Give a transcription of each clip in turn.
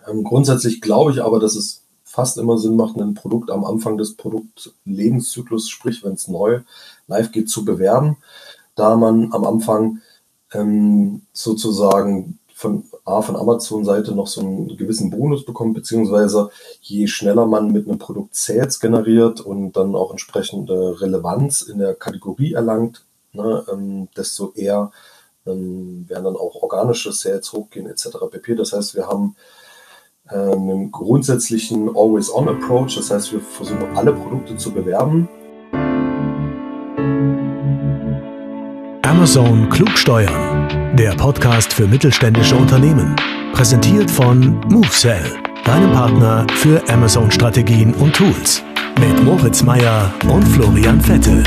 Grundsätzlich glaube ich aber, dass es fast immer Sinn macht, ein Produkt am Anfang des Produktlebenszyklus, sprich wenn es neu live geht, zu bewerben, da man am Anfang sozusagen von Amazon-Seite noch so einen gewissen Bonus bekommt, beziehungsweise je schneller man mit einem Produkt Sales generiert und dann auch entsprechende Relevanz in der Kategorie erlangt, ne, desto eher werden dann auch organische Sales hochgehen etc. pp. Das heißt, wir haben einen grundsätzlichen Always-on-Approach, das heißt, wir versuchen alle Produkte zu bewerben. Amazon klug steuern, der Podcast für mittelständische Unternehmen. Präsentiert von MoveSell, deinem Partner für Amazon-Strategien und Tools. Mit Moritz Meyer und Florian Vettel.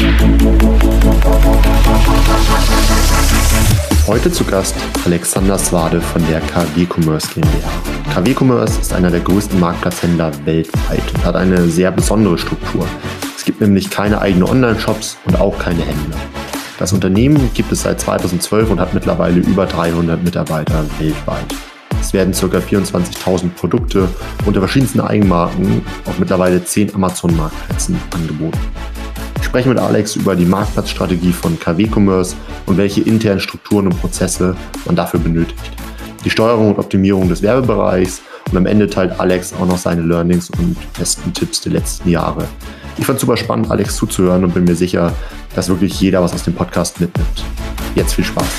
Heute zu Gast Alexander Swade von der KW Commerce GmbH. KW Commerce ist einer der größten Marktplatzhändler weltweit und hat eine sehr besondere Struktur. Es gibt nämlich keine eigenen Online-Shops und auch keine Händler. Das Unternehmen gibt es seit 2012 und hat mittlerweile über 300 Mitarbeiter weltweit. Es werden ca. 24.000 Produkte unter verschiedensten Eigenmarken auf mittlerweile 10 Amazon-Marktplätzen angeboten. Ich spreche mit Alex über die Marktplatzstrategie von KW Commerce und welche internen Strukturen und Prozesse man dafür benötigt. Die Steuerung und Optimierung des Werbebereichs und am Ende teilt Alex auch noch seine Learnings und besten Tipps der letzten Jahre. Ich fand es super spannend, Alex zuzuhören und bin mir sicher, dass wirklich jeder was aus dem Podcast mitnimmt. Jetzt viel Spaß.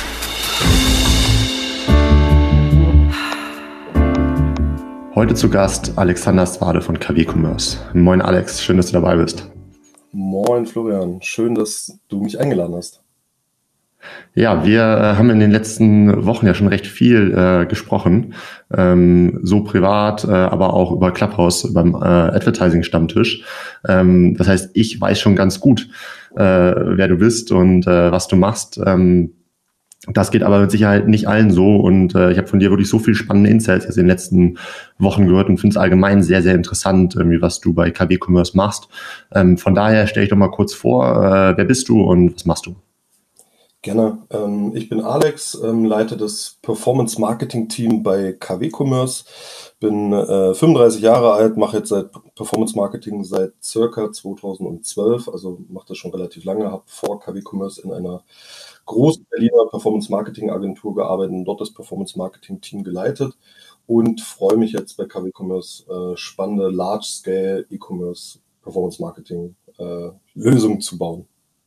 Heute zu Gast Alexander Swade von KW Commerce. Moin Alex, schön, dass du dabei bist. Moin Florian, schön, dass du mich eingeladen hast. Ja, wir haben in den letzten Wochen ja schon recht viel gesprochen, so privat, aber auch über Clubhouse beim Advertising-Stammtisch. Das heißt, ich weiß schon ganz gut, wer du bist und was du machst. Das geht aber mit Sicherheit nicht allen so und ich habe von dir wirklich so viel spannende Insights jetzt in den letzten Wochen gehört und finde es allgemein sehr, sehr interessant, was du bei KW Commerce machst. Von daher stelle ich doch mal kurz vor, wer bist du und was machst du? Gerne. Ich bin Alex, leite das Performance-Marketing-Team bei KW Commerce, bin 35 Jahre alt, mache jetzt Performance-Marketing seit circa 2012, also mache das schon relativ lange, habe vor KW Commerce in einer großen Berliner Performance-Marketing-Agentur gearbeitet und dort das Performance-Marketing-Team geleitet und freue mich jetzt bei KW Commerce spannende Large-Scale E-Commerce Performance-Marketing-Lösungen zu bauen.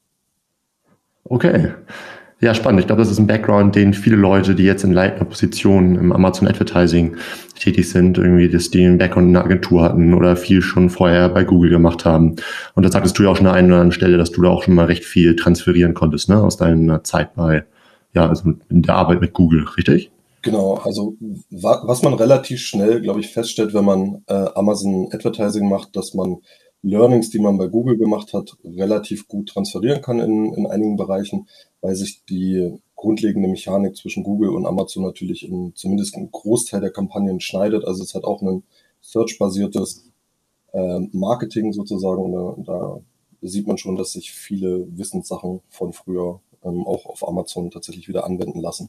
Okay. Ja, spannend. Ich glaube, das ist ein Background, den viele Leute, die jetzt in leitender Position im Amazon Advertising tätig sind, irgendwie, dass die einen Background in einer Agentur hatten oder viel schon vorher bei Google gemacht haben. Und da sagtest du ja auch schon an einer oder anderen Stelle, dass du da auch schon mal recht viel transferieren konntest, ne, aus deiner Zeit bei, ja, also in der Arbeit mit Google, richtig? Genau, also was man relativ schnell, glaube ich, feststellt, wenn man Amazon Advertising macht, dass man Learnings, die man bei Google gemacht hat, relativ gut transferieren kann in einigen Bereichen, weil sich die grundlegende Mechanik zwischen Google und Amazon natürlich zumindest im Großteil der Kampagnen schneidet. Also es hat auch ein Search-basiertes Marketing sozusagen. Und da sieht man schon, dass sich viele Wissenssachen von früher auch auf Amazon tatsächlich wieder anwenden lassen.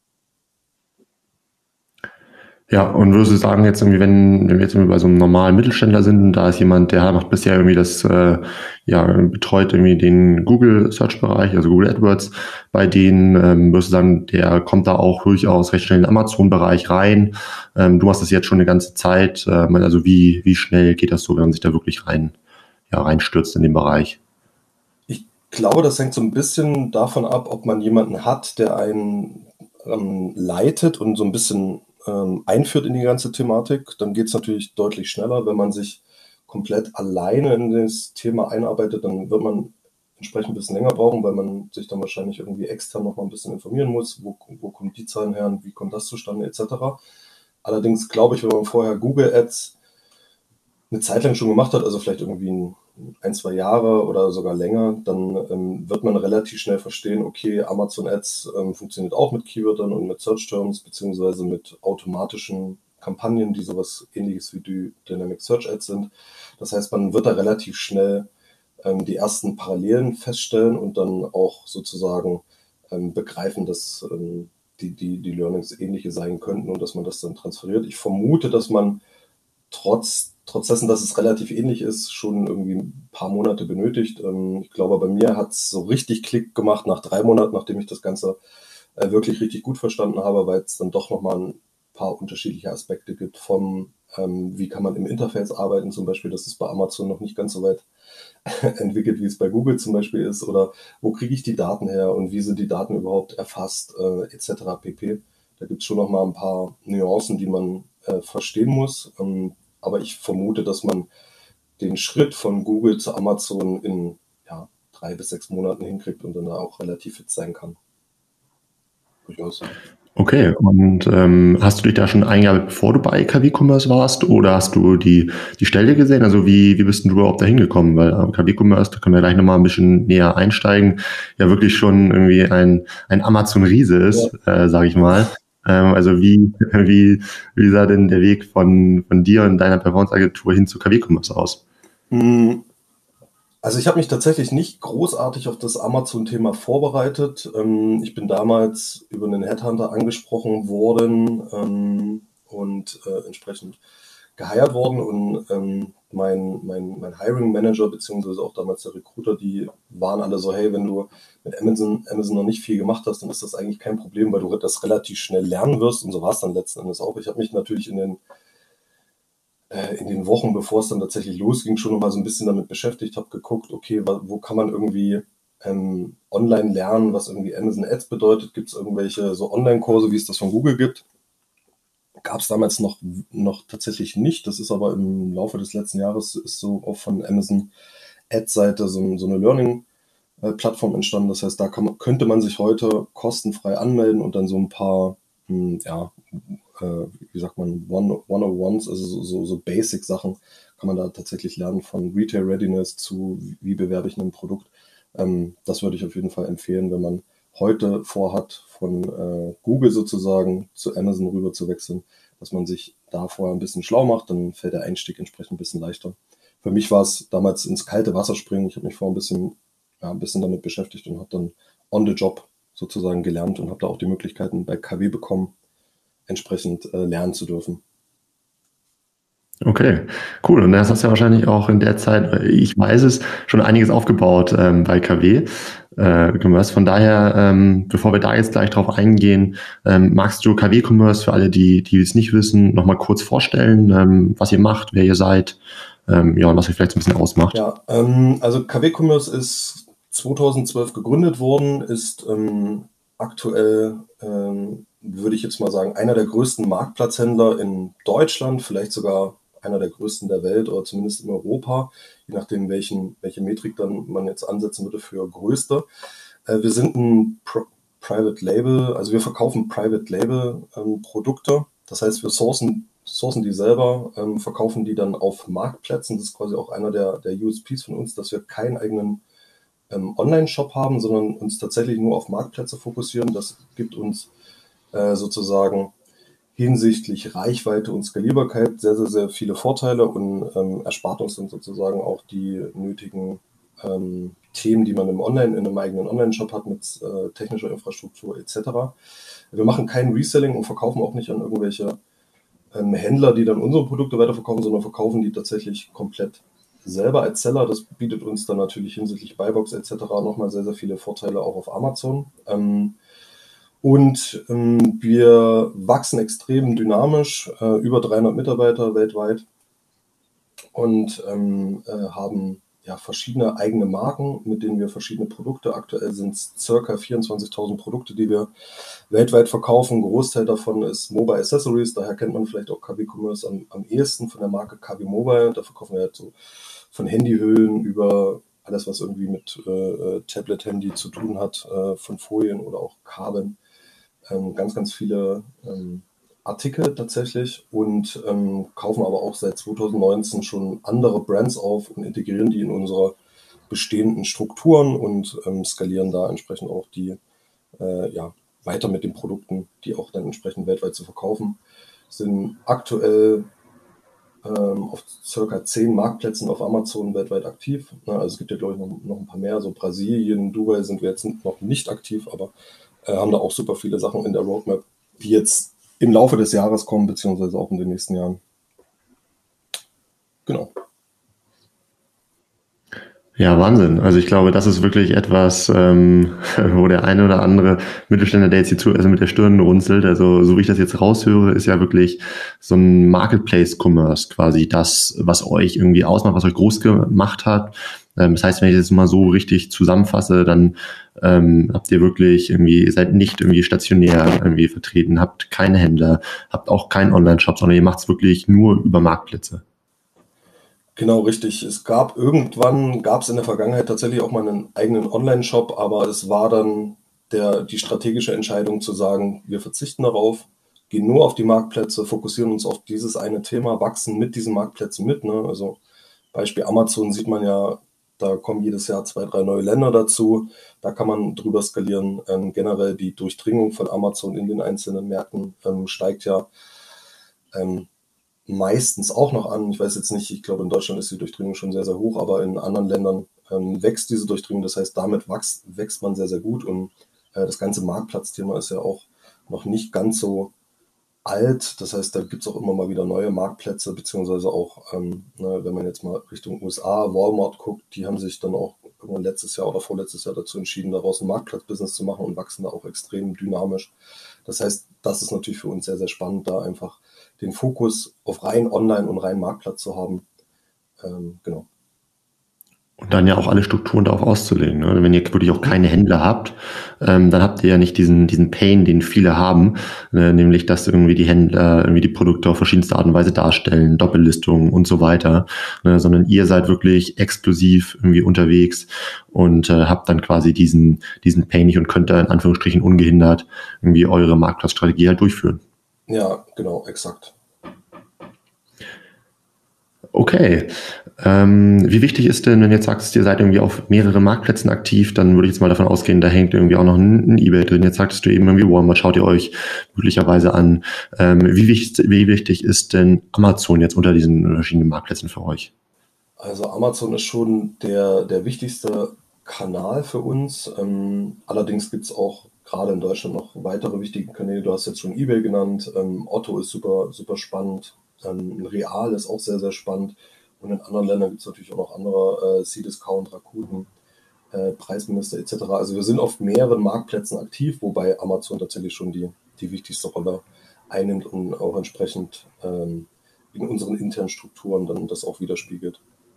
Ja, und würdest du sagen, jetzt irgendwie, wenn wir jetzt irgendwie bei so einem normalen Mittelständler sind, da ist jemand, der macht bisher irgendwie betreut irgendwie den Google-Search-Bereich, also Google AdWords, bei denen würdest du sagen, der kommt da auch durchaus recht schnell in den Amazon-Bereich rein. Du machst das jetzt schon eine ganze Zeit. Also wie schnell geht das so, wenn man sich da wirklich reinstürzt in den Bereich? Ich glaube, das hängt so ein bisschen davon ab, ob man jemanden hat, der einen leitet und so ein bisschen einführt in die ganze Thematik. Dann geht es natürlich deutlich schneller. Wenn man sich komplett alleine in das Thema einarbeitet, dann wird man entsprechend ein bisschen länger brauchen, weil man sich dann wahrscheinlich irgendwie extern noch mal ein bisschen informieren muss. Wo kommen die Zahlen her und wie kommt das zustande etc. Allerdings glaube ich, wenn man vorher Google Ads eine Zeit lang schon gemacht hat, also vielleicht irgendwie 1-2 Jahre oder sogar länger, dann wird man relativ schnell verstehen, okay, Amazon Ads funktioniert auch mit Keywörtern und mit Search Terms, beziehungsweise mit automatischen Kampagnen, die sowas ähnliches wie die Dynamic Search Ads sind. Das heißt, man wird da relativ schnell die ersten Parallelen feststellen und dann auch sozusagen begreifen, dass die Learnings ähnliche sein könnten und dass man das dann transferiert. Ich vermute, dass man trotz dessen, dass es relativ ähnlich ist, schon irgendwie ein paar Monate benötigt. Ich glaube, bei mir hat es so richtig Klick gemacht nach 3 Monaten, nachdem ich das Ganze wirklich richtig gut verstanden habe, weil es dann doch nochmal ein paar unterschiedliche Aspekte gibt wie kann man im Interface arbeiten, zum Beispiel, das ist bei Amazon noch nicht ganz so weit entwickelt, wie es bei Google zum Beispiel ist, oder wo kriege ich die Daten her und wie sind die Daten überhaupt erfasst, etc. pp. Da gibt es schon nochmal ein paar Nuancen, die man verstehen muss, aber ich vermute, dass man den Schritt von Google zu Amazon in 3 bis 6 Monaten hinkriegt und dann da auch relativ fit sein kann. Durchaus. Okay, und hast du dich da schon eingearbeitet, bevor du bei KW Commerce warst, oder hast du die Stelle gesehen? Also wie bist denn du überhaupt da hingekommen? Weil KW Commerce, da können wir gleich nochmal ein bisschen näher einsteigen, ja wirklich schon irgendwie ein Amazon-Riese ist, sage ich mal. Also wie sah denn der Weg von dir und deiner Performance-Agentur hin zu KW Commerce aus? Also ich habe mich tatsächlich nicht großartig auf das Amazon-Thema vorbereitet. Ich bin damals über einen Headhunter angesprochen worden und entsprechend geheiert worden. Und mein Hiring Manager beziehungsweise auch damals der Recruiter, die waren alle so, hey, wenn du mit Amazon noch nicht viel gemacht hast, dann ist das eigentlich kein Problem, weil du das relativ schnell lernen wirst. Und so war es dann letzten Endes auch. Ich habe mich natürlich in den Wochen, bevor es dann tatsächlich losging, schon noch mal so ein bisschen damit beschäftigt, habe geguckt, okay, wo kann man irgendwie online lernen, was irgendwie Amazon Ads bedeutet? Gibt es irgendwelche so Online-Kurse, wie es das von Google gibt? Gab es damals noch tatsächlich nicht. Das ist aber im Laufe des letzten Jahres ist so auch von Amazon Ads-Seite so eine Learning-Plattform entstanden. Das heißt, da könnte man sich heute kostenfrei anmelden und dann so ein paar wie sagt man, 101s, also so Basic-Sachen kann man da tatsächlich lernen, von Retail Readiness zu wie bewerbe ich ein Produkt. Das würde ich auf jeden Fall empfehlen, wenn man heute vorhat, von Google sozusagen zu Amazon rüber zu wechseln, dass man sich da vorher ein bisschen schlau macht, dann fällt der Einstieg entsprechend ein bisschen leichter. Für mich war es damals ins kalte Wasser springen. Ich habe mich vorher ein bisschen damit beschäftigt und habe dann on the job sozusagen gelernt und habe da auch die Möglichkeiten bei KW bekommen, entsprechend lernen zu dürfen. Okay, cool. Und das hast du ja wahrscheinlich auch in der Zeit, ich weiß es, schon einiges aufgebaut bei KW Commerce. Von daher, bevor wir da jetzt gleich drauf eingehen, magst du KW Commerce für alle, die es nicht wissen, nochmal kurz vorstellen, was ihr macht, wer ihr seid, und was euch vielleicht so ein bisschen ausmacht? Ja, also KW Commerce ist 2012 gegründet worden, ist aktuell würde ich jetzt mal sagen, einer der größten Marktplatzhändler in Deutschland, vielleicht sogar einer der größten der Welt oder zumindest in Europa, je nachdem, welche Metrik dann man jetzt ansetzen würde für größte. Wir sind ein Private Label, also wir verkaufen Private Label Produkte. Das heißt, wir sourcen die selber, verkaufen die dann auf Marktplätzen. Das ist quasi auch einer der USPs von uns, dass wir keinen eigenen Online-Shop haben, sondern uns tatsächlich nur auf Marktplätze fokussieren. Das gibt uns sozusagen hinsichtlich Reichweite und Skalierbarkeit sehr, sehr, sehr viele Vorteile und erspart uns dann sozusagen auch die nötigen Themen, die man in einem eigenen Online-Shop hat mit technischer Infrastruktur etc. Wir machen kein Reselling und verkaufen auch nicht an irgendwelche Händler, die dann unsere Produkte weiterverkaufen, sondern verkaufen die tatsächlich komplett selber als Seller. Das bietet uns dann natürlich hinsichtlich Buybox etc. nochmal sehr, sehr viele Vorteile auch auf Amazon. Und wir wachsen extrem dynamisch, über 300 Mitarbeiter weltweit und haben verschiedene eigene Marken, mit denen wir verschiedene Produkte, aktuell sind es ca. 24.000 Produkte, die wir weltweit verkaufen. Ein Großteil davon ist Mobile Accessories, daher kennt man vielleicht auch KW Commerce am ehesten von der Marke KW Mobile. Da verkaufen wir halt so von Handyhüllen über alles, was irgendwie mit Tablet-Handy zu tun hat, von Folien oder auch Kabeln. Ganz, ganz viele Artikel tatsächlich und kaufen aber auch seit 2019 schon andere Brands auf und integrieren die in unsere bestehenden Strukturen und skalieren da entsprechend auch die weiter mit den Produkten, die auch dann entsprechend weltweit zu verkaufen. Sind aktuell auf circa 10 Marktplätzen auf Amazon weltweit aktiv. Also es gibt ja, glaube ich, noch ein paar mehr. So Brasilien, Dubai sind wir jetzt noch nicht aktiv, aber haben da auch super viele Sachen in der Roadmap, die jetzt im Laufe des Jahres kommen, beziehungsweise auch in den nächsten Jahren. Genau. Ja, Wahnsinn. Also ich glaube, das ist wirklich etwas, wo der eine oder andere Mittelständler, der jetzt hier also mit der Stirn runzelt, also so wie ich das jetzt raushöre, ist ja wirklich so ein Marketplace-Commerce quasi das, was euch irgendwie ausmacht, was euch groß gemacht hat. Das heißt, wenn ich das mal so richtig zusammenfasse, dann habt ihr wirklich irgendwie, ihr seid nicht irgendwie stationär irgendwie vertreten, habt keine Händler, habt auch keinen Online-Shop, sondern ihr macht es wirklich nur über Marktplätze. Genau, richtig. Gab es in der Vergangenheit tatsächlich auch mal einen eigenen Online-Shop, aber es war dann die strategische Entscheidung zu sagen, wir verzichten darauf, gehen nur auf die Marktplätze, fokussieren uns auf dieses eine Thema, wachsen mit diesen Marktplätzen mit. Ne? Also Beispiel Amazon sieht man ja, da kommen jedes Jahr 2, 3 neue Länder dazu. Da kann man drüber skalieren. Generell die Durchdringung von Amazon in den einzelnen Märkten steigt ja meistens auch noch an. Ich weiß jetzt nicht, ich glaube in Deutschland ist die Durchdringung schon sehr, sehr hoch, aber in anderen Ländern wächst diese Durchdringung. Das heißt, damit wächst man sehr, sehr gut. Und das ganze Marktplatzthema ist ja auch noch nicht ganz so alt. Das heißt, da gibt es auch immer mal wieder neue Marktplätze, beziehungsweise auch, wenn man jetzt mal Richtung USA, Walmart guckt, die haben sich dann auch irgendwann letztes Jahr oder vorletztes Jahr dazu entschieden, daraus ein Marktplatzbusiness zu machen und wachsen da auch extrem dynamisch. Das heißt, das ist natürlich für uns sehr, sehr spannend, da einfach den Fokus auf rein Online und rein Marktplatz zu haben. Genau. Und dann ja auch alle Strukturen darauf auszulegen. Ne? Wenn ihr wirklich auch keine Händler habt, dann habt ihr ja nicht diesen Pain, den viele haben, nämlich dass irgendwie die Händler irgendwie die Produkte auf verschiedenste Art und Weise darstellen, Doppellistungen und so weiter, sondern ihr seid wirklich exklusiv irgendwie unterwegs und habt dann quasi diesen Pain nicht und könnt da in Anführungsstrichen ungehindert irgendwie eure Marktplatzstrategie halt durchführen. Ja, genau, exakt. Okay. Wie wichtig ist denn, wenn du jetzt sagst, ihr seid irgendwie auf mehreren Marktplätzen aktiv, dann würde ich jetzt mal davon ausgehen, da hängt irgendwie auch noch ein eBay drin. Jetzt sagtest du eben irgendwie Walmart, schaut ihr euch möglicherweise an. Wie wichtig ist denn Amazon jetzt unter diesen verschiedenen Marktplätzen für euch? Also Amazon ist schon der wichtigste Kanal für uns. Allerdings gibt es auch gerade in Deutschland noch weitere wichtige Kanäle. Du hast jetzt schon eBay genannt. Otto ist super, super spannend. Real ist auch sehr, sehr spannend. Und in anderen Ländern gibt es natürlich auch noch andere, C-Discount, Rakuten, Preisminister etc. Also wir sind auf mehreren Marktplätzen aktiv, wobei Amazon tatsächlich schon die wichtigste Rolle einnimmt und auch entsprechend in unseren internen Strukturen dann das auch widerspiegelt.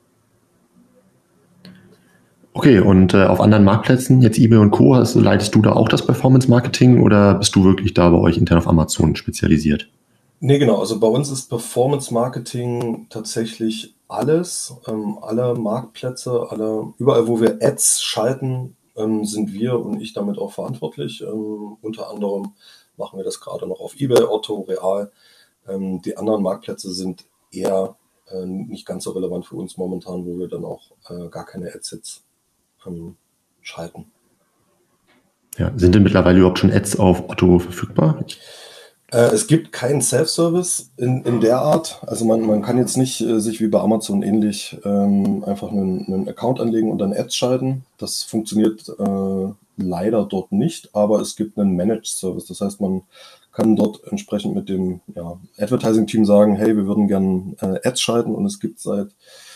Okay, und auf anderen Marktplätzen, jetzt eBay und Co., leitest du da auch das Performance-Marketing oder bist du wirklich da bei euch intern auf Amazon spezialisiert? Nee, genau. Also bei uns ist Performance Marketing tatsächlich alles. Alle Marktplätze, überall, wo wir Ads schalten, sind wir und ich damit auch verantwortlich. Unter anderem machen wir das gerade noch auf eBay, Otto, Real. Die anderen Marktplätze sind eher nicht ganz so relevant für uns momentan, wo wir dann auch gar keine Ads jetzt schalten. Ja, sind denn mittlerweile überhaupt schon Ads auf Otto verfügbar? Es gibt keinen Self-Service in der Art. Also man kann jetzt nicht sich wie bei Amazon ähnlich einfach einen Account anlegen und dann Ads schalten. Das funktioniert leider dort nicht, aber es gibt einen Managed Service. Das heißt, man kann dort entsprechend mit dem Advertising-Team sagen, hey, wir würden gerne Ads schalten, und es gibt seit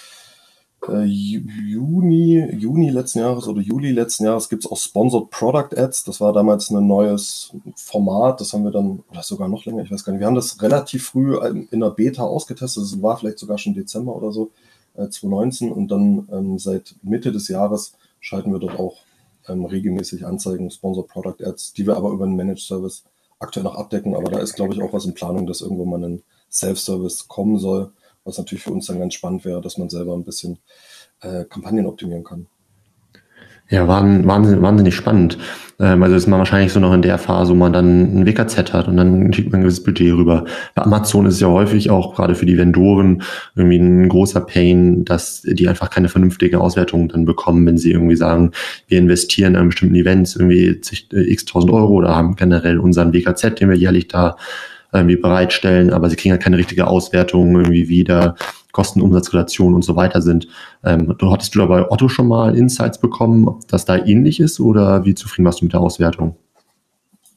Juni letzten Jahres oder Juli letzten Jahres gibt es auch Sponsored Product Ads. Das war damals ein neues Format. Das haben wir dann, oder sogar noch länger, ich weiß gar nicht. Wir haben das relativ früh in der Beta ausgetestet. Das war vielleicht sogar schon Dezember oder so, 2019. Und dann seit Mitte des Jahres schalten wir dort auch regelmäßig Anzeigen, Sponsored Product Ads, die wir aber über einen Managed Service aktuell noch abdecken. Aber da ist, glaube ich, auch was in Planung, dass irgendwann mal ein Self-Service kommen soll. Was natürlich für uns dann ganz spannend wäre, dass man selber ein bisschen Kampagnen optimieren kann. Ja, wahnsinnig spannend. Also ist man wahrscheinlich so noch in der Phase, wo man dann ein WKZ hat und dann schickt man ein gewisses Budget rüber. Bei Amazon ist es ja häufig auch gerade für die Vendoren irgendwie ein großer Pain, dass die einfach keine vernünftige Auswertung dann bekommen, wenn sie irgendwie sagen, wir investieren an bestimmten Events irgendwie x tausend Euro oder haben generell unseren WKZ, den wir jährlich da irgendwie bereitstellen, aber sie kriegen halt keine richtige Auswertung, irgendwie wie da Kosten-Umsatz-Relation und so weiter sind. Hattest du da bei Otto schon mal Insights bekommen, ob das da ähnlich ist oder wie zufrieden warst du mit der Auswertung?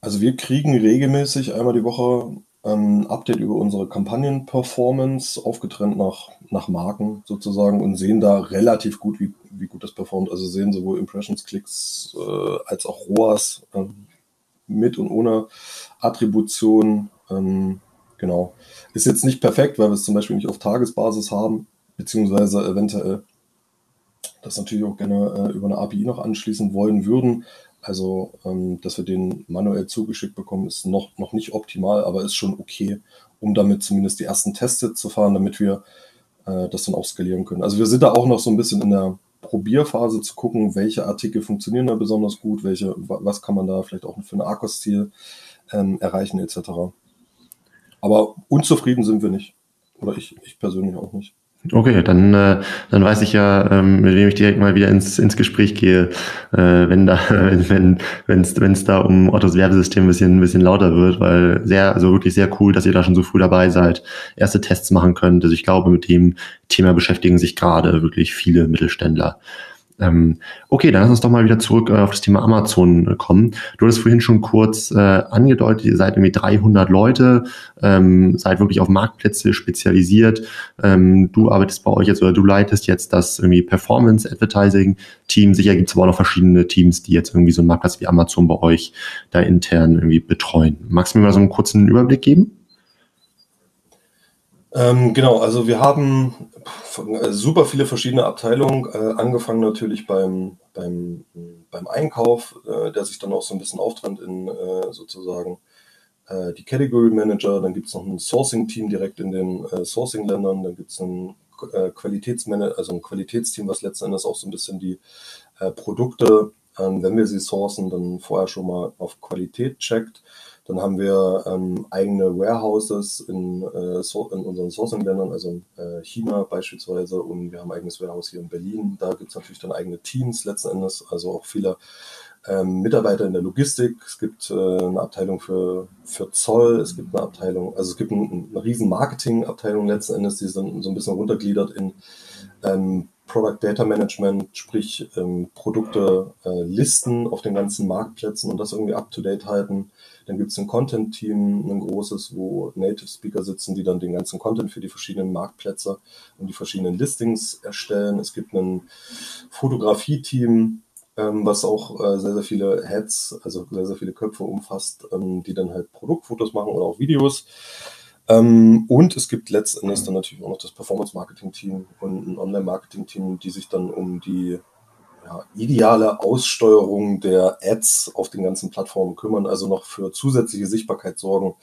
Also wir kriegen regelmäßig einmal die Woche ein Update über unsere Kampagnen-Performance, aufgetrennt nach Marken sozusagen und sehen da relativ gut, wie gut das performt. Also sehen sowohl Impressions, Klicks als auch ROAS mit und ohne Attribution. Genau. Ist jetzt nicht perfekt, weil wir es zum Beispiel nicht auf Tagesbasis haben, beziehungsweise eventuell das natürlich auch gerne über eine API noch anschließen wollen würden. Also, dass wir den manuell zugeschickt bekommen, ist noch nicht optimal, aber ist schon okay, um damit zumindest die ersten Tests zu fahren, damit wir das dann auch skalieren können. Also wir sind da auch noch so ein bisschen in der Probierphase zu gucken, welche Artikel funktionieren da besonders gut, was kann man da vielleicht auch für ein ARKOS-Ziel erreichen etc. Aber unzufrieden sind wir nicht. Oder ich persönlich auch nicht. Okay, dann weiß ich ja, mit wem ich direkt mal wieder ins Gespräch gehe, wenn es da um Ottos Werbesystem ein bisschen lauter wird, weil also wirklich sehr cool, dass ihr da schon so früh dabei seid, erste Tests machen könnt. Also ich glaube, mit dem Thema beschäftigen sich gerade wirklich viele Mittelständler. Okay, dann lass uns doch mal wieder zurück auf das Thema Amazon kommen. Du hattest vorhin schon kurz angedeutet, ihr seid irgendwie 300 Leute, seid wirklich auf Marktplätze spezialisiert. Du arbeitest bei euch jetzt oder du leitest jetzt das irgendwie Performance Advertising Team. Sicher gibt es aber auch noch verschiedene Teams, die jetzt irgendwie so einen Marktplatz wie Amazon bei euch da intern irgendwie betreuen. Magst du mir mal so einen kurzen Überblick geben? Genau, also wir haben super viele verschiedene Abteilungen, angefangen natürlich beim Einkauf, der sich dann auch so ein bisschen auftrennt in sozusagen die Category Manager, dann gibt es noch ein Sourcing-Team direkt in den Sourcing-Ländern, dann gibt es ein also ein Qualitätsteam, was letzten Endes auch so ein bisschen die Produkte, wenn wir sie sourcen, dann vorher schon mal auf Qualität checkt. Dann haben wir eigene Warehouses in unseren Sourcing-Ländern, also in China beispielsweise, und wir haben ein eigenes Warehouse hier in Berlin. Da gibt es natürlich dann eigene Teams letzten Endes, also auch viele Mitarbeiter in der Logistik. Es gibt eine Abteilung für Zoll, es gibt eine Abteilung, also es gibt eine riesen Marketing-Abteilung letzten Endes, die sind so ein bisschen runtergliedert in Product Data Management, sprich Produkte listen auf den ganzen Marktplätzen und das irgendwie up-to-date halten. Dann gibt es ein Content-Team, ein großes, wo Native Speaker sitzen, die dann den ganzen Content für die verschiedenen Marktplätze und die verschiedenen Listings erstellen. Es gibt ein Fotografie-Team, was auch sehr, sehr viele Heads, also sehr, sehr viele Köpfe umfasst, die dann halt Produktfotos machen oder auch Videos. Und es gibt letztendlich dann natürlich auch noch das Performance-Marketing-Team und ein Online-Marketing-Team, die sich dann um die ideale Aussteuerung der Ads auf den ganzen Plattformen kümmern, also noch für zusätzliche Sichtbarkeit sorgen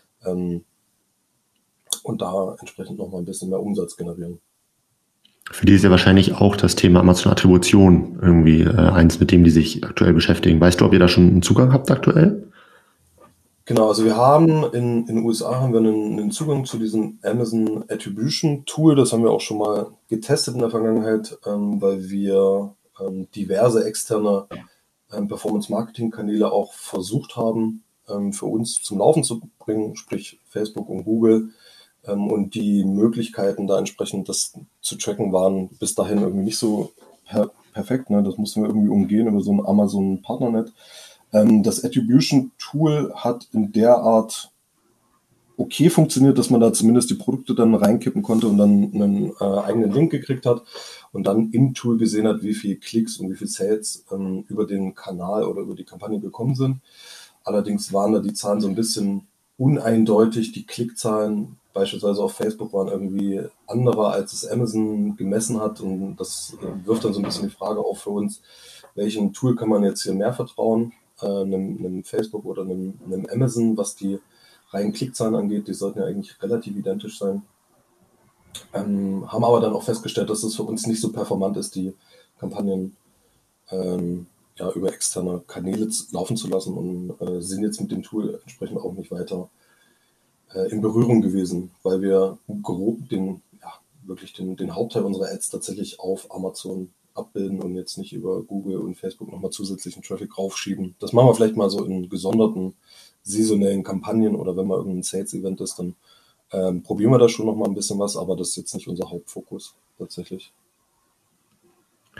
und da entsprechend noch mal ein bisschen mehr Umsatz generieren. Für die ist ja wahrscheinlich auch das Thema Amazon-Attribution irgendwie eins, mit dem die sich aktuell beschäftigen. Weißt du, ob ihr da schon einen Zugang habt aktuell? Genau, also wir haben in den USA haben wir einen Zugang zu diesem Amazon Attribution Tool. Das haben wir auch schon mal getestet in der Vergangenheit, weil wir diverse externe Performance-Marketing-Kanäle auch versucht haben, für uns zum Laufen zu bringen, sprich Facebook und Google. Und die Möglichkeiten, da entsprechend das zu tracken, waren bis dahin irgendwie nicht so perfekt. Ne? Das mussten wir irgendwie umgehen über so ein Amazon-Partnernet. Das Attribution-Tool hat in der Art okay funktioniert, dass man da zumindest die Produkte dann reinkippen konnte und dann einen eigenen Link gekriegt hat und dann im Tool gesehen hat, wie viel Klicks und wie viel Sales über den Kanal oder über die Kampagne gekommen sind. Allerdings waren da die Zahlen so ein bisschen uneindeutig. Die Klickzahlen beispielsweise auf Facebook waren irgendwie anderer, als es Amazon gemessen hat, und das wirft dann so ein bisschen die Frage auf für uns, welchem Tool kann man jetzt hier mehr vertrauen, einem Facebook oder einem Amazon, was die reinen Klickzahlen angeht. Die sollten ja eigentlich relativ identisch sein. Haben aber dann auch festgestellt, dass es für uns nicht so performant ist, die Kampagnen über externe Kanäle laufen zu lassen, und sind jetzt mit dem Tool entsprechend auch nicht weiter in Berührung gewesen, weil wir grob den Hauptteil unserer Ads tatsächlich auf Amazon abbilden und jetzt nicht über Google und Facebook nochmal zusätzlichen Traffic raufschieben. Das machen wir vielleicht mal so in gesonderten saisonellen Kampagnen, oder wenn mal irgendein Sales-Event ist, dann probieren wir da schon nochmal ein bisschen was, aber das ist jetzt nicht unser Hauptfokus tatsächlich.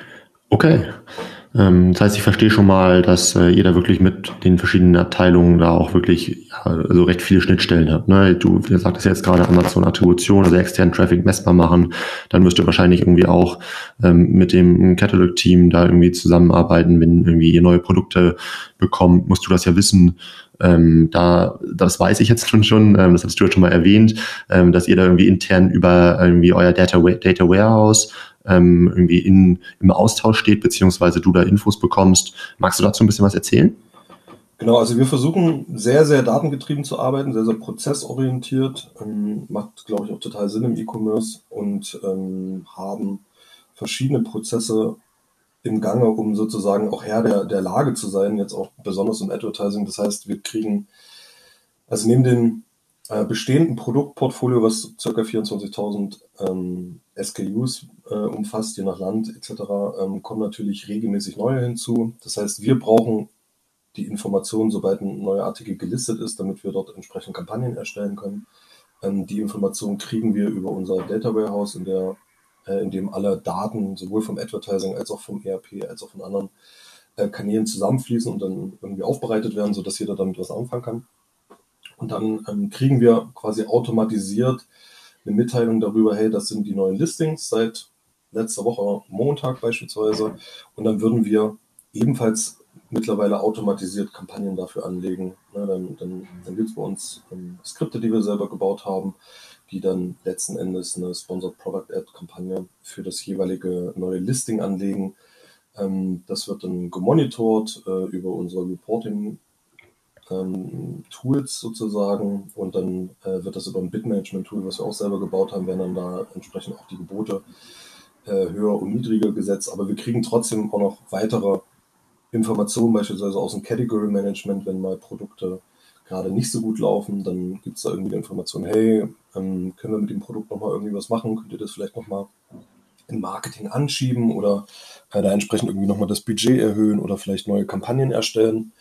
Okay. Das heißt, ich verstehe schon mal, dass ihr da wirklich mit den verschiedenen Abteilungen da auch wirklich also recht viele Schnittstellen habt. Ne? Du sagtest jetzt gerade Amazon-Attribution, also externen Traffic messbar machen. Dann müsst ihr wahrscheinlich irgendwie auch mit dem Catalog-Team da irgendwie zusammenarbeiten, wenn irgendwie ihr neue Produkte bekommt, musst du das ja wissen. Das weiß ich jetzt schon, das hast du ja schon mal erwähnt, dass ihr da irgendwie intern über irgendwie euer Data Warehouse irgendwie im Austausch steht, beziehungsweise du da Infos bekommst. Magst du dazu ein bisschen was erzählen? Genau, also wir versuchen sehr, sehr datengetrieben zu arbeiten, sehr, sehr prozessorientiert. Macht, glaube ich, auch total Sinn im E-Commerce und haben verschiedene Prozesse im Gange, um sozusagen auch Herr der Lage zu sein, jetzt auch besonders im Advertising. Das heißt, wir kriegen, also neben dem bestehenden Produktportfolio, was ca. 24.000 SKUs umfasst, je nach Land etc., kommen natürlich regelmäßig neue hinzu. Das heißt, wir brauchen die Informationen, sobald ein neuer Artikel gelistet ist, damit wir dort entsprechend Kampagnen erstellen können. Die Informationen kriegen wir über unser Data Warehouse, in dem alle Daten sowohl vom Advertising als auch vom ERP als auch von anderen Kanälen zusammenfließen und dann irgendwie aufbereitet werden, sodass jeder damit was anfangen kann. Und dann kriegen wir quasi automatisiert eine Mitteilung darüber, hey, das sind die neuen Listings seit letzter Woche Montag beispielsweise. Und dann würden wir ebenfalls mittlerweile automatisiert Kampagnen dafür anlegen. Ne, dann gibt es bei uns Skripte, die wir selber gebaut haben, die dann letzten Endes eine Sponsored Product Ad Kampagne für das jeweilige neue Listing anlegen. Das wird dann gemonitort über unser Reporting Tools sozusagen und dann wird das über ein Bid-Management-Tool, was wir auch selber gebaut haben, werden dann da entsprechend auch die Gebote höher und niedriger gesetzt. Aber wir kriegen trotzdem auch noch weitere Informationen, beispielsweise aus dem Category Management, wenn mal Produkte gerade nicht so gut laufen, dann gibt es da irgendwie die Information, hey, können wir mit dem Produkt nochmal irgendwie was machen? Könnt ihr das vielleicht nochmal im Marketing anschieben oder da entsprechend irgendwie nochmal das Budget erhöhen oder vielleicht neue Kampagnen erstellen?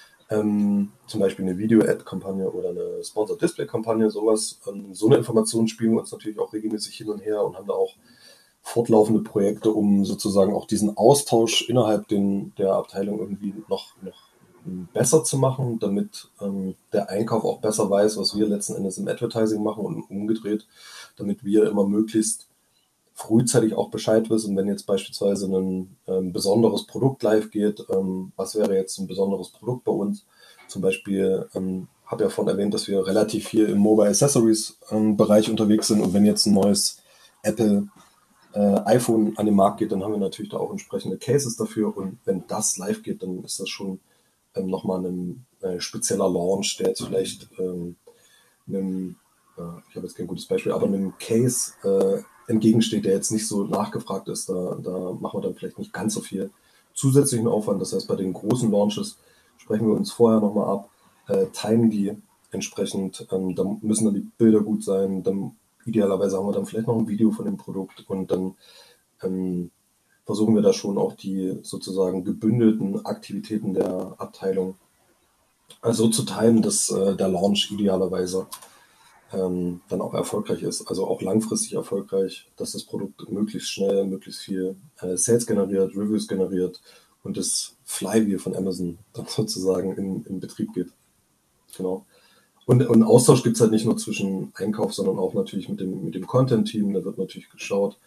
Zum Beispiel eine Video-Ad-Kampagne oder eine Sponsored-Display-Kampagne, sowas. So eine Information spielen wir uns natürlich auch regelmäßig hin und her und haben da auch fortlaufende Projekte, um sozusagen auch diesen Austausch innerhalb der Abteilung irgendwie noch besser zu machen, damit der Einkauf auch besser weiß, was wir letzten Endes im Advertising machen und umgedreht, damit wir immer möglichst frühzeitig auch Bescheid wissen, wenn jetzt beispielsweise ein besonderes Produkt live geht. Was wäre jetzt ein besonderes Produkt bei uns? Zum Beispiel habe ja vorhin erwähnt, dass wir relativ viel im Mobile Accessories Bereich unterwegs sind und wenn jetzt ein neues Apple iPhone an den Markt geht, dann haben wir natürlich da auch entsprechende Cases dafür und wenn das live geht, dann ist das schon nochmal ein spezieller Launch, der jetzt vielleicht einem, ich habe jetzt kein gutes Beispiel, aber einem Case entgegensteht, der jetzt nicht so nachgefragt ist. Da machen wir dann vielleicht nicht ganz so viel zusätzlichen Aufwand. Das heißt, bei den großen Launches sprechen wir uns vorher nochmal ab, timen die entsprechend, da müssen dann die Bilder gut sein, dann idealerweise haben wir dann vielleicht noch ein Video von dem Produkt und dann versuchen wir da schon auch die sozusagen gebündelten Aktivitäten der Abteilung so zu timen, dass der Launch idealerweise dann auch erfolgreich ist, also auch langfristig erfolgreich, dass das Produkt möglichst schnell, möglichst viel Sales generiert, Reviews generiert und das Flywheel von Amazon dann sozusagen in Betrieb geht. Genau. Und Austausch gibt es halt nicht nur zwischen Einkauf, sondern auch natürlich mit dem Content-Team. Da wird natürlich geschaut,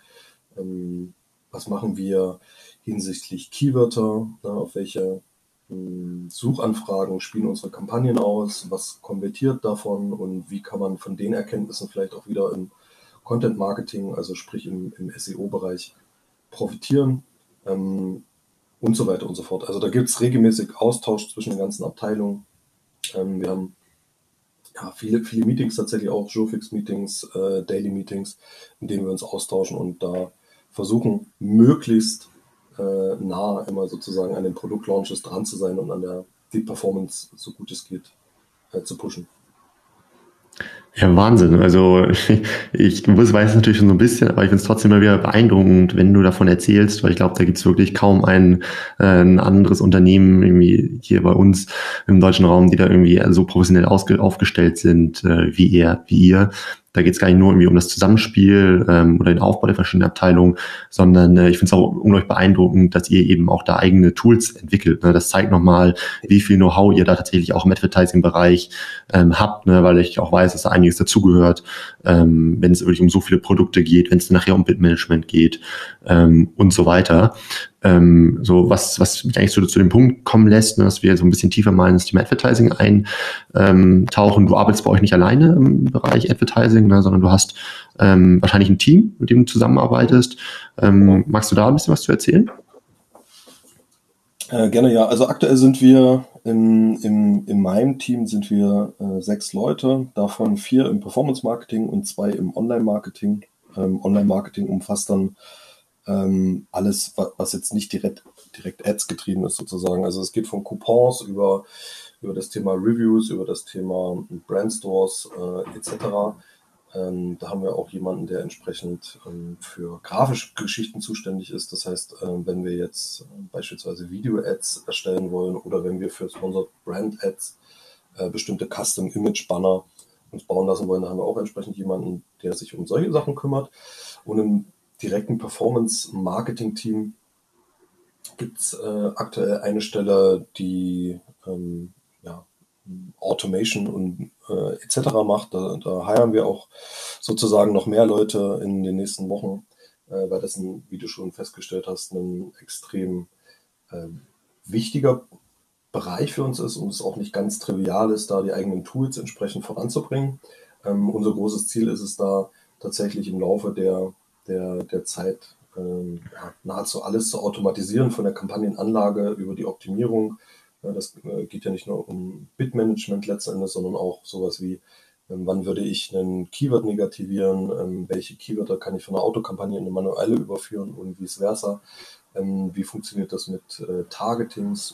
was machen wir hinsichtlich Keywörter, ne, auf welche Suchanfragen spielen unsere Kampagnen aus, was konvertiert davon und wie kann man von den Erkenntnissen vielleicht auch wieder im Content Marketing, also sprich im SEO-Bereich, profitieren und so weiter und so fort. Also da gibt es regelmäßig Austausch zwischen den ganzen Abteilungen. Wir haben ja, viele Meetings tatsächlich auch, Showfix-Meetings, Daily-Meetings, in denen wir uns austauschen und da versuchen, möglichst nah immer sozusagen an den Produktlaunches dran zu sein und an die Performance, so gut es geht, zu pushen. Ja, Wahnsinn. Also ich weiß es natürlich schon so ein bisschen, aber ich finde es trotzdem immer wieder beeindruckend, wenn du davon erzählst, weil ich glaube, da gibt es wirklich kaum ein anderes Unternehmen irgendwie hier bei uns im deutschen Raum, die da irgendwie so professionell aufgestellt sind wie ihr. Da geht es gar nicht nur irgendwie um das Zusammenspiel oder den Aufbau der verschiedenen Abteilungen, sondern ich finde es auch unglaublich beeindruckend, dass ihr eben auch da eigene Tools entwickelt. Ne? Das zeigt nochmal, wie viel Know-how ihr da tatsächlich auch im Advertising-Bereich habt, ne? Weil ich auch weiß, dass da einiges dazugehört, wenn es wirklich um so viele Produkte geht, wenn es nachher um Bid-Management geht und so weiter. So was mich eigentlich so zu dem Punkt kommen lässt, ne, dass wir so ein bisschen tiefer mal ins Thema Advertising eintauchen. Du arbeitest bei euch nicht alleine im Bereich Advertising, ne, sondern du hast wahrscheinlich ein Team, mit dem du zusammenarbeitest. Magst du da ein bisschen was zu erzählen? Gerne, ja. Also aktuell sind wir in meinem Team sind wir 6 Leute, davon 4 im Performance-Marketing und 2 im Online-Marketing. Online-Marketing umfasst dann alles, was jetzt nicht direkt Ads getrieben ist sozusagen. Also es geht von Coupons über das Thema Reviews, über das Thema Brandstores etc. Da haben wir auch jemanden, der entsprechend für grafische Geschichten zuständig ist. Das heißt, wenn wir jetzt beispielsweise Video-Ads erstellen wollen oder wenn wir für Sponsored Brand-Ads bestimmte Custom-Image-Banner uns bauen lassen wollen, da haben wir auch entsprechend jemanden, der sich um solche Sachen kümmert. Und im direkten Performance-Marketing-Team gibt es aktuell eine Stelle, die ja, Automation und etc. macht. Da hiren wir auch sozusagen noch mehr Leute in den nächsten Wochen, weil das, wie du schon festgestellt hast, ein extrem wichtiger Bereich für uns ist und es auch nicht ganz trivial ist, da die eigenen Tools entsprechend voranzubringen. Unser großes Ziel ist es da tatsächlich im Laufe der Zeit ja, nahezu alles zu automatisieren, von der Kampagnenanlage über die Optimierung. Das geht ja nicht nur um Bid-Management letzten Endes, sondern auch sowas wie, wann würde ich einen Keyword negativieren, welche Keywörter kann ich von einer Autokampagne in eine manuelle überführen und vice versa. Wie funktioniert das mit Targetings,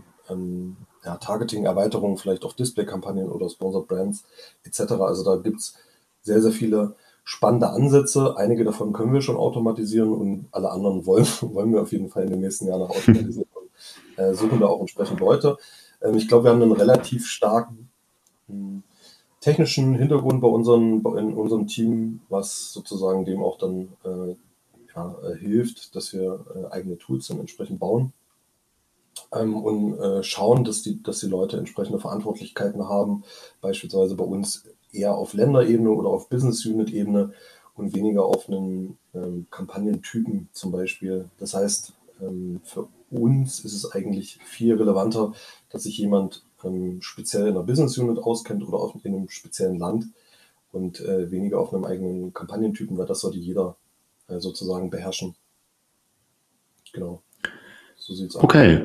ja, Targeting-Erweiterungen, vielleicht auch Display-Kampagnen oder Sponsored Brands etc. Also da gibt es sehr, sehr viele spannende Ansätze. Einige davon können wir schon automatisieren und alle anderen wollen wir auf jeden Fall in den nächsten Jahren noch automatisieren und suchen da auch entsprechend Leute. Ich glaube, wir haben einen relativ starken technischen Hintergrund in unserem Team, was sozusagen dem auch dann ja, hilft, dass wir eigene Tools dann entsprechend bauen und schauen, dass die Leute entsprechende Verantwortlichkeiten haben, beispielsweise bei uns eher auf Länderebene oder auf Business Unit Ebene und weniger auf einen Kampagnentypen zum Beispiel. Das heißt, für uns ist es eigentlich viel relevanter, dass sich jemand speziell in einer Business Unit auskennt oder in einem speziellen Land und weniger auf einem eigenen Kampagnentypen, weil das sollte jeder sozusagen beherrschen. Genau, so sieht's aus. Okay.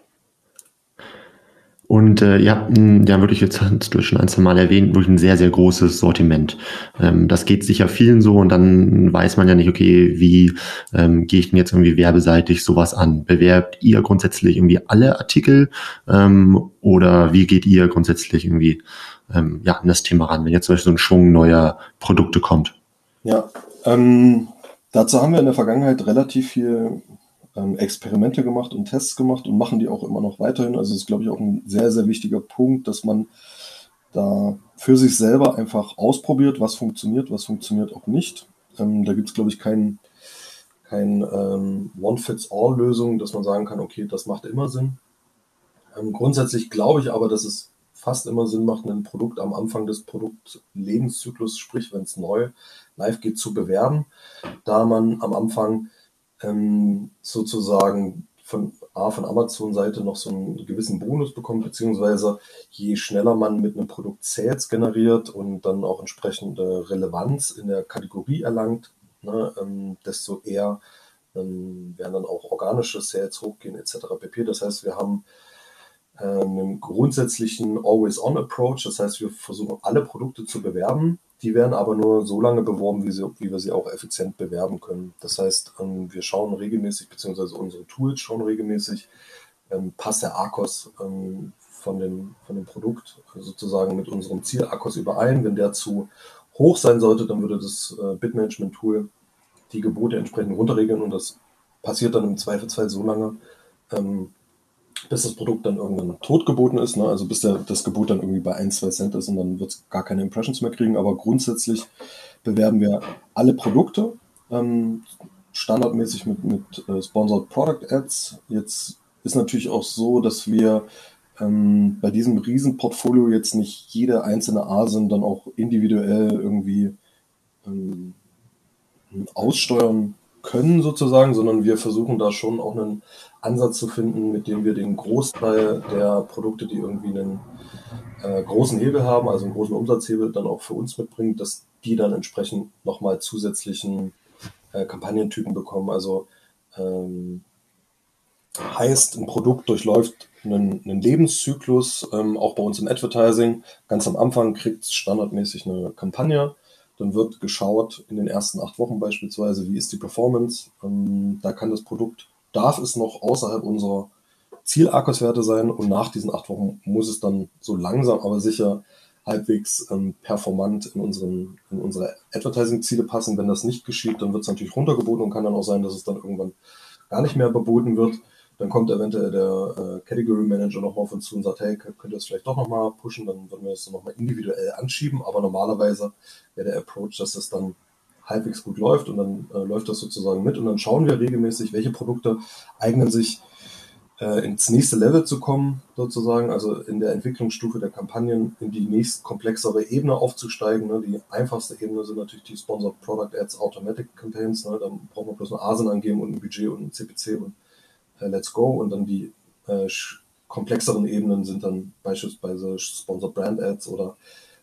Und ihr habt ja wirklich, jetzt hast du schon ein, zwei Mal erwähnt, wirklich ein sehr, sehr großes Sortiment. Das geht sicher vielen so und dann weiß man ja nicht, okay, wie gehe ich denn jetzt irgendwie werbeseitig sowas an? Bewerbt ihr grundsätzlich irgendwie alle Artikel oder wie geht ihr grundsätzlich irgendwie ja, an das Thema ran, wenn jetzt zum Beispiel so ein Schwung neuer Produkte kommt? Ja, dazu haben wir in der Vergangenheit relativ viel Experimente gemacht und Tests gemacht und machen die auch immer noch weiterhin. Also es ist, glaube ich, auch ein sehr, sehr wichtiger Punkt, dass man da für sich selber einfach ausprobiert, was funktioniert auch nicht. Da gibt es, glaube ich, kein One-Fits-All-Lösung, dass man sagen kann, okay, das macht immer Sinn. Grundsätzlich glaube ich aber, dass es fast immer Sinn macht, ein Produkt am Anfang des Produktlebenszyklus, sprich wenn es neu live geht, zu bewerben, da man am Anfang sozusagen von Amazon-Seite noch so einen gewissen Bonus bekommt, beziehungsweise je schneller man mit einem Produkt Sales generiert und dann auch entsprechende Relevanz in der Kategorie erlangt, ne, desto eher werden dann auch organische Sales hochgehen etc. pp. Das heißt, wir haben einen grundsätzlichen Always-on-Approach. Das heißt, wir versuchen alle Produkte zu bewerben. Die werden aber nur so lange beworben, wie wir sie auch effizient bewerben können. Das heißt, wir schauen regelmäßig, beziehungsweise unsere Tools schauen regelmäßig, passt der ARKOS von dem Produkt sozusagen mit unserem Zielakkus überein. Wenn der zu hoch sein sollte, dann würde das Bid-Management-Tool die Gebote entsprechend runterregeln und das passiert dann im Zweifelsfall so lange, bis das Produkt dann irgendwann totgeboten ist, ne? Also bis das Gebot dann irgendwie bei 1, 2 Cent ist und dann wird es gar keine Impressions mehr kriegen. Aber grundsätzlich bewerben wir alle Produkte standardmäßig mit Sponsored Product Ads. Jetzt ist natürlich auch so, dass wir bei diesem Riesenportfolio jetzt nicht jede einzelne ASIN dann auch individuell irgendwie aussteuern können sozusagen, sondern wir versuchen da schon auch einen Ansatz zu finden, mit dem wir den Großteil der Produkte, die irgendwie einen großen Hebel haben, also einen großen Umsatzhebel, dann auch für uns mitbringen, dass die dann entsprechend nochmal zusätzlichen Kampagnentypen bekommen. Also heißt, ein Produkt durchläuft einen Lebenszyklus, auch bei uns im Advertising. Ganz am Anfang kriegt es standardmäßig eine Kampagne. Dann wird geschaut in den ersten 8 Wochen beispielsweise, wie ist die Performance. Da kann das Produkt, darf es noch außerhalb unserer Ziel-Akkus-Werte sein und nach diesen 8 Wochen muss es dann so langsam, aber sicher halbwegs performant in unsere Advertising-Ziele passen. Wenn das nicht geschieht, dann wird es natürlich runtergeboten und kann dann auch sein, dass es dann irgendwann gar nicht mehr verboten wird. Dann kommt eventuell der Category Manager nochmal auf uns zu und sagt, hey, könnt ihr das vielleicht doch nochmal pushen, dann würden wir das dann nochmal individuell anschieben, aber normalerweise wäre der Approach, dass das dann halbwegs gut läuft und dann läuft das sozusagen mit und dann schauen wir regelmäßig, welche Produkte eignen sich ins nächste Level zu kommen, sozusagen, also in der Entwicklungsstufe der Kampagnen in die nächst komplexere Ebene aufzusteigen. Ne? Die einfachste Ebene sind natürlich die Sponsored Product Ads Automatic Campaigns. Ne? Dann braucht man bloß eine ASIN angeben und ein Budget und ein CPC und let's go. Und dann die komplexeren Ebenen sind dann beispielsweise Sponsored Brand Ads oder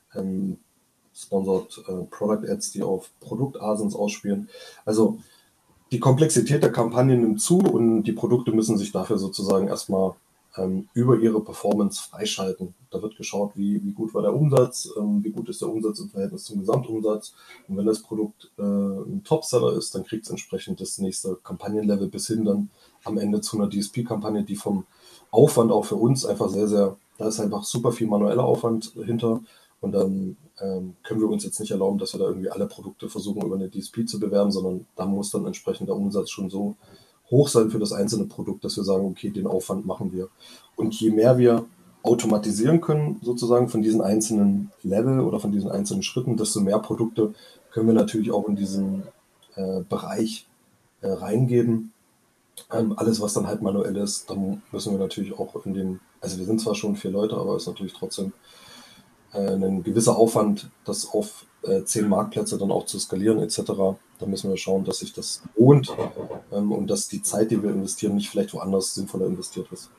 Sponsored Product Ads, die auf Produkt-ASINs ausspielen. Also die Komplexität der Kampagne nimmt zu und die Produkte müssen sich dafür sozusagen erstmal über ihre Performance freischalten. Da wird geschaut, wie gut war der Umsatz, wie gut ist der Umsatz im Verhältnis zum Gesamtumsatz. Und wenn das Produkt ein Topseller ist, dann kriegt es entsprechend das nächste Kampagnenlevel bis hin dann am Ende zu einer DSP-Kampagne, die vom Aufwand auch für uns einfach da ist einfach super viel manueller Aufwand hinter. Und dann können wir uns jetzt nicht erlauben, dass wir da irgendwie alle Produkte versuchen, über eine DSP zu bewerben, sondern da muss dann entsprechend der Umsatz schon so hoch sein für das einzelne Produkt, dass wir sagen, okay, den Aufwand machen wir. Und je mehr wir automatisieren können, sozusagen von diesen einzelnen Level oder von diesen einzelnen Schritten, desto mehr Produkte können wir natürlich auch in diesen Bereich reingeben. Alles, was dann halt manuell ist, dann müssen wir natürlich auch also wir sind zwar schon 4 Leute, aber es ist natürlich trotzdem ein gewisser Aufwand, das auf 10 Marktplätze dann auch zu skalieren etc. Da müssen wir schauen, dass sich das lohnt und dass die Zeit, die wir investieren, nicht vielleicht woanders sinnvoller investiert ist.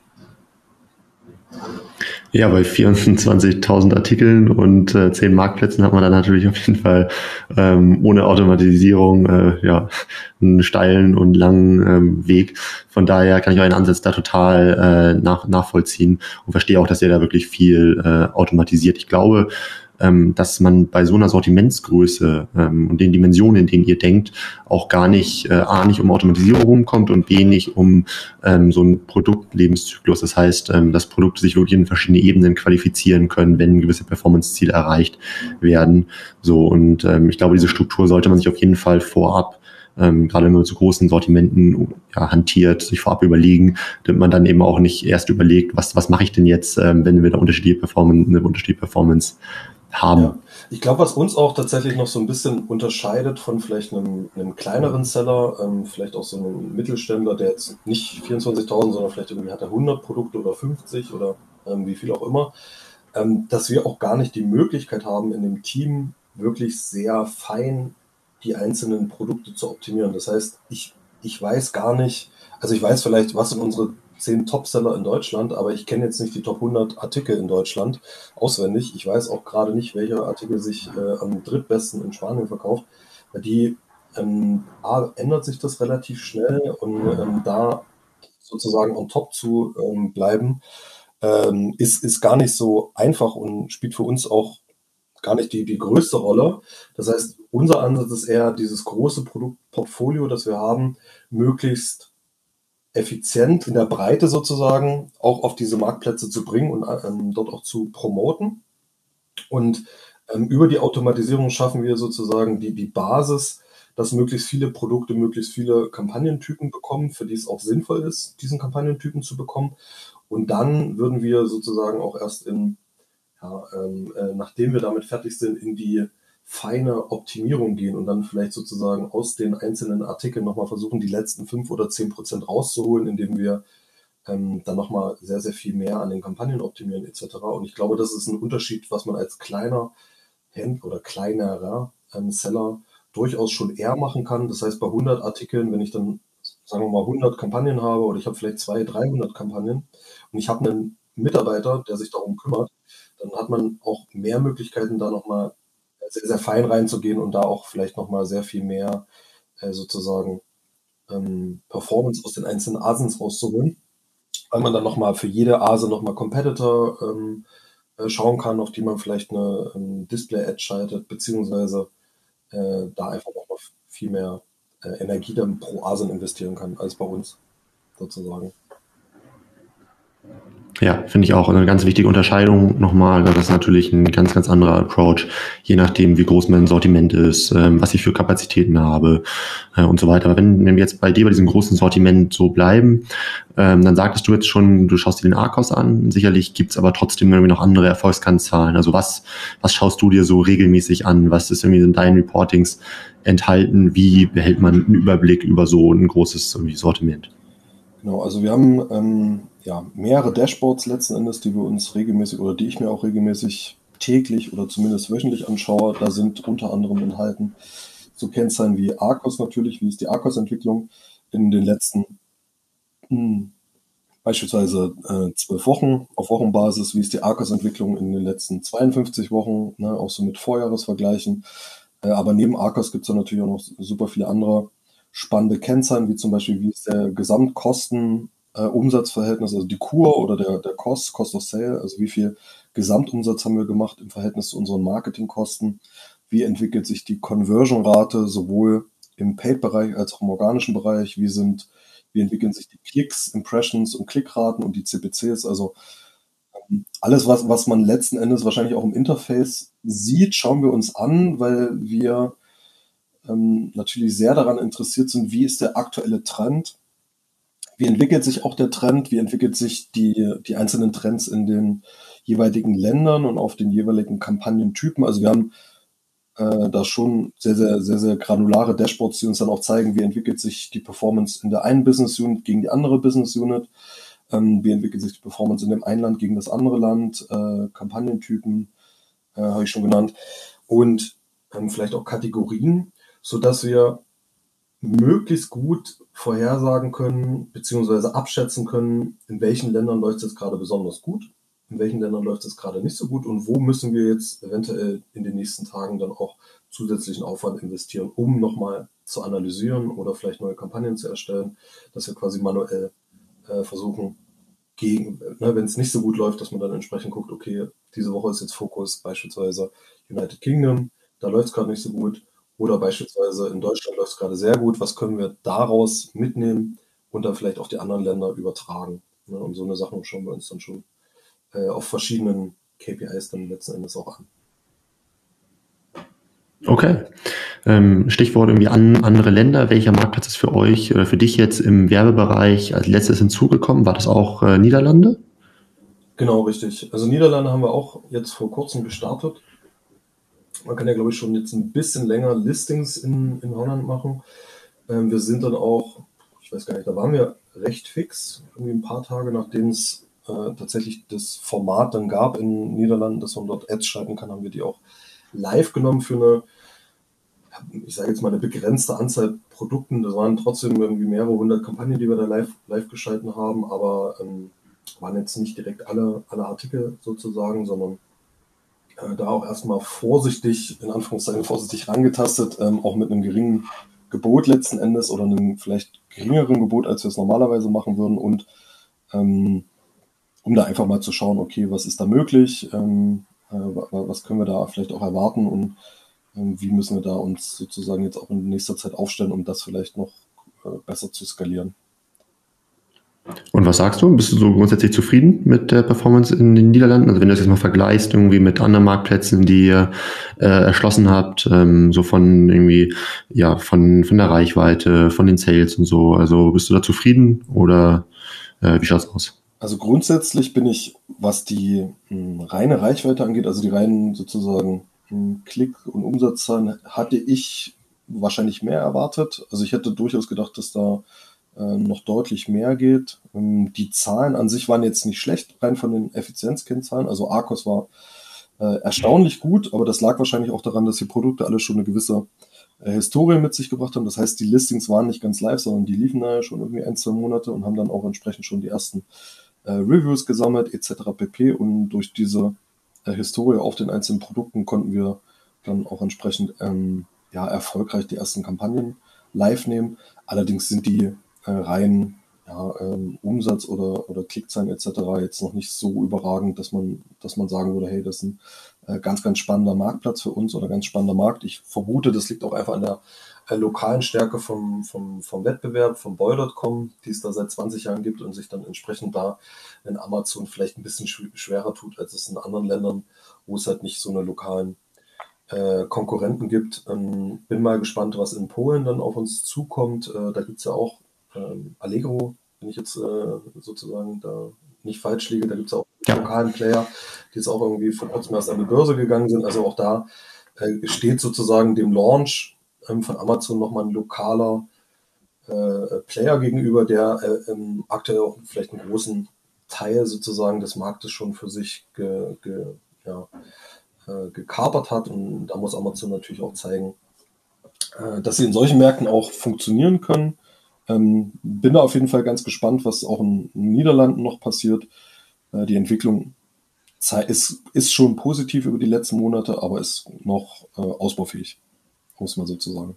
Ja, bei 24.000 Artikeln und 10 Marktplätzen hat man dann natürlich auf jeden Fall ohne Automatisierung einen steilen und langen Weg. Von daher kann ich euren Ansatz da total nachvollziehen und verstehe auch, dass ihr da wirklich viel automatisiert. Ich glaube, dass man bei so einer Sortimentsgröße und den Dimensionen, in denen ihr denkt, auch gar nicht, A, nicht um Automatisierung rumkommt und B, nicht um so einen Produktlebenszyklus. Das heißt, dass Produkte sich wirklich in verschiedene Ebenen qualifizieren können, wenn gewisse Performance-Ziele erreicht werden. So, und ich glaube, diese Struktur sollte man sich auf jeden Fall vorab gerade wenn man mit so großen Sortimenten hantiert, sich vorab überlegen, damit man dann eben auch nicht erst überlegt, was mache ich denn jetzt, wenn wir da eine unterschiedliche Performance haben. Ja. Ich glaube, was uns auch tatsächlich noch so ein bisschen unterscheidet von vielleicht einem kleineren Seller, vielleicht auch so einem Mittelständler, der jetzt nicht 24.000, sondern vielleicht irgendwie hat er 100 Produkte oder 50 oder wie viel auch immer, dass wir auch gar nicht die Möglichkeit haben, in dem Team wirklich sehr fein die einzelnen Produkte zu optimieren. Das heißt, ich weiß gar nicht, also ich weiß vielleicht, was sind unsere 10 Topseller in Deutschland, aber ich kenne jetzt nicht die Top 100 Artikel in Deutschland auswendig. Ich weiß auch gerade nicht, welcher Artikel sich am drittbesten in Spanien verkauft. Ändert sich das relativ schnell und da sozusagen on top zu bleiben, ist gar nicht so einfach und spielt für uns auch gar nicht die größte Rolle. Das heißt, unser Ansatz ist eher, dieses große Produktportfolio, das wir haben, möglichst effizient in der Breite sozusagen auch auf diese Marktplätze zu bringen und dort auch zu promoten. Und über die Automatisierung schaffen wir sozusagen die Basis, dass möglichst viele Produkte, möglichst viele Kampagnentypen bekommen, für die es auch sinnvoll ist, diesen Kampagnentypen zu bekommen. Und dann würden wir sozusagen auch erst nachdem wir damit fertig sind, in die feine Optimierung gehen und dann vielleicht sozusagen aus den einzelnen Artikeln nochmal versuchen, die letzten 5 oder 10% rauszuholen, indem wir dann nochmal sehr, sehr viel mehr an den Kampagnen optimieren etc. Und ich glaube, das ist ein Unterschied, was man als kleiner Händler oder kleinerer Seller durchaus schon eher machen kann. Das heißt, bei 100 Artikeln, wenn ich dann, sagen wir mal, 100 Kampagnen habe oder ich habe vielleicht 200, 300 Kampagnen und ich habe einen Mitarbeiter, der sich darum kümmert, dann hat man auch mehr Möglichkeiten, da nochmal sehr, sehr fein reinzugehen und da auch vielleicht nochmal sehr viel mehr sozusagen Performance aus den einzelnen ASINs rauszuholen, weil man dann nochmal für jede ASIN nochmal Competitor schauen kann, auf die man vielleicht eine Display-Ad schaltet, beziehungsweise da einfach nochmal viel mehr Energie dann pro ASIN investieren kann, als bei uns sozusagen. Ja, finde ich auch eine ganz wichtige Unterscheidung nochmal. Das ist natürlich ein ganz, ganz anderer Approach, je nachdem, wie groß mein Sortiment ist, was ich für Kapazitäten habe und so weiter. Aber wenn wir jetzt bei dir bei diesem großen Sortiment so bleiben, dann sagtest du jetzt schon, du schaust dir den ARKOS an. Sicherlich gibt's aber trotzdem irgendwie noch andere Erfolgskennzahlen. Also was schaust du dir so regelmäßig an? Was ist irgendwie in deinen Reportings enthalten? Wie behält man einen Überblick über so ein großes irgendwie Sortiment? Genau, also wir haben mehrere Dashboards letzten Endes, die wir uns regelmäßig oder die ich mir auch regelmäßig täglich oder zumindest wöchentlich anschaue. Da sind unter anderem enthalten so Kennzahlen wie ARKOS natürlich, wie ist die ARKOS-Entwicklung in den letzten beispielsweise 12 Wochen auf Wochenbasis, wie ist die ARKOS-Entwicklung in den letzten 52 Wochen, ne, auch so mit Vorjahresvergleichen. Aber neben ARKOS gibt es dann natürlich auch noch super viele andere spannende Kennzahlen, wie zum Beispiel, wie ist der Gesamtkosten-Umsatzverhältnis, also die KUR oder der Cost of Sale, also wie viel Gesamtumsatz haben wir gemacht im Verhältnis zu unseren Marketingkosten, wie entwickelt sich die Conversion-Rate sowohl im Paid-Bereich als auch im organischen Bereich, wie entwickeln sich die Klicks, Impressions und Klickraten und die CPCs, also alles, was man letzten Endes wahrscheinlich auch im Interface sieht, schauen wir uns an, weil wir natürlich sehr daran interessiert sind, wie ist der aktuelle Trend, wie entwickelt sich auch der Trend, wie entwickelt sich die einzelnen Trends in den jeweiligen Ländern und auf den jeweiligen Kampagnentypen. Also wir haben da schon sehr, sehr, sehr, sehr granulare Dashboards, die uns dann auch zeigen, wie entwickelt sich die Performance in der einen Business Unit gegen die andere Business Unit, wie entwickelt sich die Performance in dem einen Land gegen das andere Land, Kampagnentypen habe ich schon genannt und vielleicht auch Kategorien, sodass wir möglichst gut vorhersagen können, beziehungsweise abschätzen können, in welchen Ländern läuft es jetzt gerade besonders gut, in welchen Ländern läuft es gerade nicht so gut und wo müssen wir jetzt eventuell in den nächsten Tagen dann auch zusätzlichen Aufwand investieren, um nochmal zu analysieren oder vielleicht neue Kampagnen zu erstellen, dass wir quasi manuell versuchen, wenn es nicht so gut läuft, dass man dann entsprechend guckt, okay, diese Woche ist jetzt Fokus beispielsweise United Kingdom, da läuft es gerade nicht so gut. Oder beispielsweise in Deutschland läuft es gerade sehr gut. Was können wir daraus mitnehmen und dann vielleicht auch die anderen Länder übertragen? Ne? Und so eine Sache schauen wir uns dann schon auf verschiedenen KPIs dann letzten Endes auch an. Okay. Stichwort irgendwie andere Länder. Welcher Marktplatz ist für euch oder für dich jetzt im Werbebereich als letztes hinzugekommen? War das auch Niederlande? Genau, richtig. Also Niederlande haben wir auch jetzt vor kurzem gestartet. Man kann ja, glaube ich, schon jetzt ein bisschen länger Listings in Holland machen. Wir sind dann auch, ich weiß gar nicht, da waren wir recht fix, irgendwie ein paar Tage, nachdem es tatsächlich das Format dann gab in Niederlanden, dass man dort Ads schalten kann, haben wir die auch live genommen für eine, ich sage jetzt mal, eine begrenzte Anzahl Produkten. Das waren trotzdem irgendwie mehrere hundert Kampagnen, die wir da live geschalten haben, aber waren jetzt nicht direkt alle Artikel sozusagen, sondern da auch erstmal vorsichtig, in Anführungszeichen vorsichtig rangetastet, auch mit einem geringen Gebot letzten Endes oder einem vielleicht geringeren Gebot, als wir es normalerweise machen würden und um da einfach mal zu schauen, okay, was ist da möglich, was können wir da vielleicht auch erwarten und wie müssen wir da uns sozusagen jetzt auch in nächster Zeit aufstellen, um das vielleicht noch besser zu skalieren. Und was sagst du? Bist du so grundsätzlich zufrieden mit der Performance in den Niederlanden? Also wenn du das jetzt mal vergleichst irgendwie mit anderen Marktplätzen, die ihr erschlossen habt, so von irgendwie, ja, von der Reichweite, von den Sales und so. Also bist du da zufrieden oder wie schaut's aus? Also grundsätzlich bin ich, was die reine Reichweite angeht, also die reinen sozusagen Klick- und Umsatzzahlen, hatte ich wahrscheinlich mehr erwartet. Also ich hätte durchaus gedacht, dass da noch deutlich mehr geht. Die Zahlen an sich waren jetzt nicht schlecht, rein von den Effizienzkennzahlen. Also Arcos war erstaunlich gut, aber das lag wahrscheinlich auch daran, dass die Produkte alle schon eine gewisse Historie mit sich gebracht haben. Das heißt, die Listings waren nicht ganz live, sondern die liefen da ja schon irgendwie 1, 2 Monate und haben dann auch entsprechend schon die ersten Reviews gesammelt etc. pp. Und durch diese Historie auf den einzelnen Produkten konnten wir dann auch entsprechend ja, erfolgreich die ersten Kampagnen live nehmen. Allerdings sind die rein ja, Umsatz oder Klickzahlen etc. jetzt noch nicht so überragend, dass man sagen würde, hey, das ist ein ganz, ganz spannender Marktplatz für uns oder ganz spannender Markt. Ich vermute, das liegt auch einfach an der lokalen Stärke vom Wettbewerb, vom Boy.com, die es da seit 20 Jahren gibt und sich dann entsprechend da in Amazon vielleicht ein bisschen schwerer tut, als es in anderen Ländern, wo es halt nicht so eine lokalen Konkurrenten gibt. Bin mal gespannt, was in Polen dann auf uns zukommt. Da gibt es ja auch Allegro, wenn ich jetzt sozusagen da nicht falsch liege, da gibt es auch lokalen Player, die jetzt auch irgendwie vor kurzem erst an die Börse gegangen sind. Also auch da steht sozusagen dem Launch von Amazon nochmal ein lokaler Player gegenüber, der aktuell auch vielleicht einen großen Teil sozusagen des Marktes schon für sich ja, gekapert hat. Und da muss Amazon natürlich auch zeigen, dass sie in solchen Märkten auch funktionieren können. Bin da auf jeden Fall ganz gespannt, was auch in den Niederlanden noch passiert. Die Entwicklung ist schon positiv über die letzten Monate, aber ist noch ausbaufähig, muss man sozusagen.